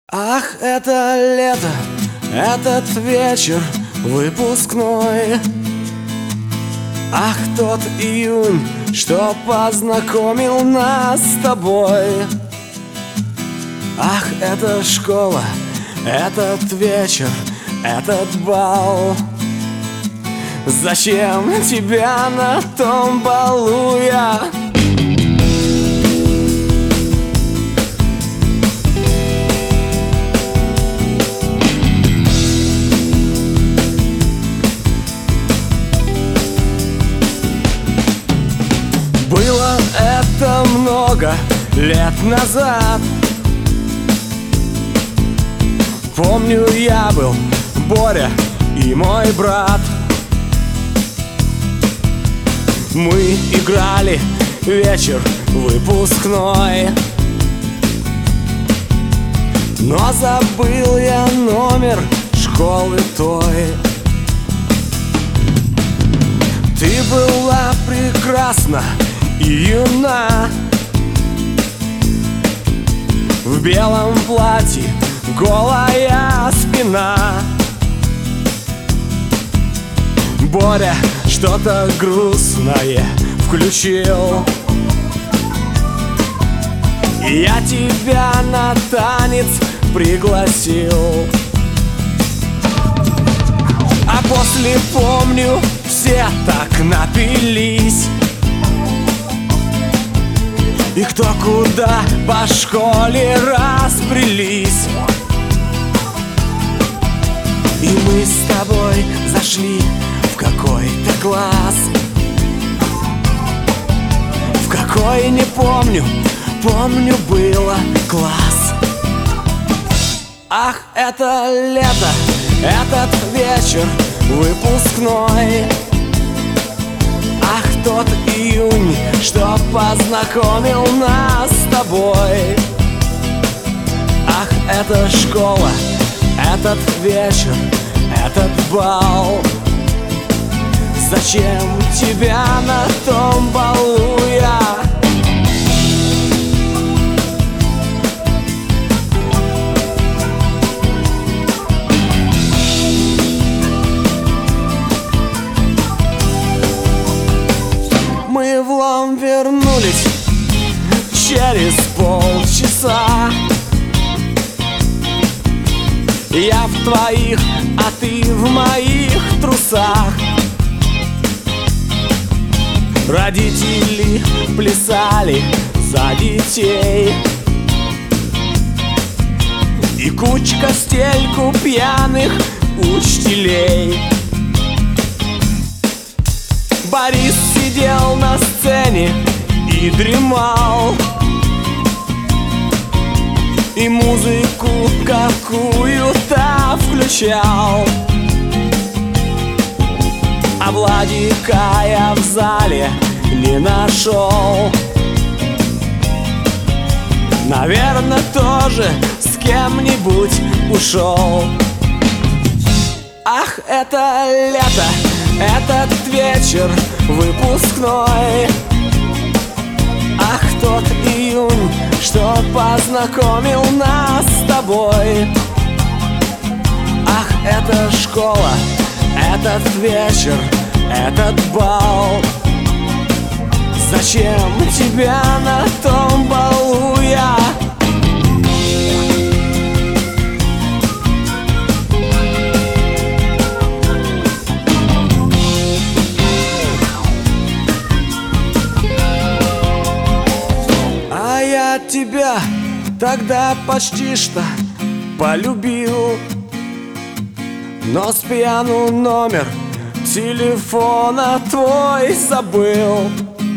Ах, это лето, этот вечер выпускной. Ах, тот июнь, что познакомил нас с тобой. Ах, эта школа, этот вечер, этот бал. Зачем тебя на том балу я? Было это много лет назад. Помню, я был Боря и мой брат. Мы играли вечер выпускной, но забыл я номер школы той. Ты была прекрасна и юна, в белом платье голая спина. Боря что-то грустное включил, и я тебя на танец пригласил. А после, помню, все так напились, и кто куда по школе разбрелись. И мы с тобой зашли в какой-то класс, в какой не помню, помню, было класс. Ах, это лето, этот вечер выпускной. Ах, тот июнь, что познакомил нас с тобой. Ах, эта школа, этот вечер, этот бал. Зачем тебя на том балу я? Мы в лом вернулись через полчаса. Я в твоих, а ты в моих трусах. Родители плясали за детей, и кучка стельку пьяных учителей. Борис сидел на сцене и дремал, и музыку какую-то включал. А Владика я в зале не нашел. Наверное, тоже с кем-нибудь ушел. Ах, это лето, этот вечер выпускной. Ах, тот июнь, что познакомил нас с тобой. Ах, эта школа, этот вечер, этот бал. Зачем тебя на том балу я? А я тебя тогда почти что полюбил, но с пьяну номер телефона твой забыл.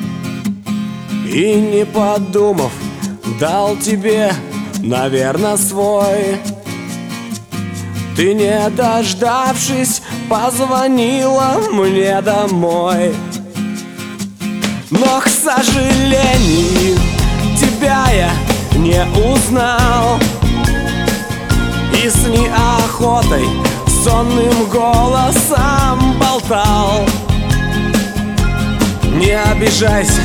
И не подумав, дал тебе, наверное, свой. Ты, не дождавшись, позвонила мне домой. Но, к сожалению, тебя я не узнал, и с неохотой сонным голосом болтал. Не обижайся,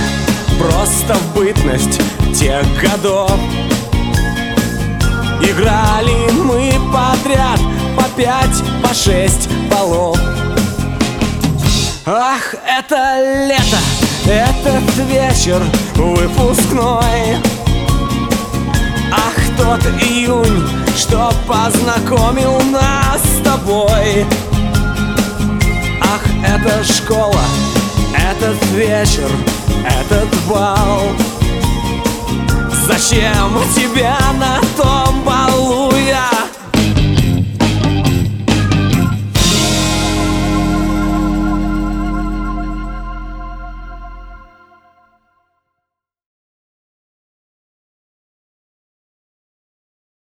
просто в бытность тех годов играли 5, по 6 баллов. Ах, это лето, этот вечер выпускной. Ах, тот июнь, что познакомил нас с тобой. Ах, эта школа, этот вечер, этот бал. Зачем тебя на то